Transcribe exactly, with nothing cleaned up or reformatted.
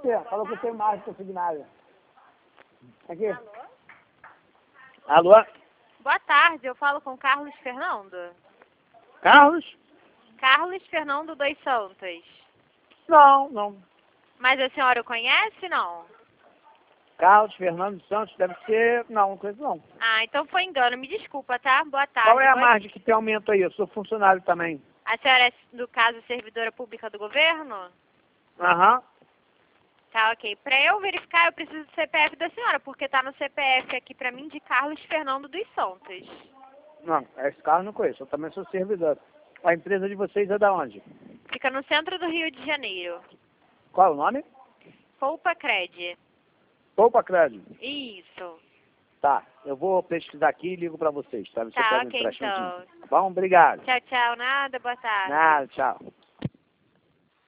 você. Falou que eu tenho mais consignado. Aqui. Alô? Alô? Boa tarde, eu falo com Carlos Fernando. Carlos? Carlos Fernando dos Santos. Não, não. Mas a senhora o conhece, não? Carlos Fernando Santos deve ser... Não, não conheço não. Ah, então foi engano. Me desculpa, tá? Boa tarde. Qual é a Boa... margem que tem aumento aí? Eu sou funcionário também. A senhora é, no caso, servidora pública do governo? Aham. Tá, ok. Pra eu verificar, eu preciso do C P F da senhora, porque tá no C P F aqui pra mim de Carlos Fernando dos Santos. Não, esse carro eu não conheço. Eu também sou servidor. A empresa de vocês é da onde? Fica no centro do Rio de Janeiro. Qual é o nome? Poupa Cred. Poupa Crédito. Isso. Tá, eu vou pesquisar aqui e ligo pra vocês, tá? Você Tá, pode me ok, emprestar um então. dinheiro. Bom, obrigado. Tchau, tchau. Nada, boa tarde. Nada, tchau.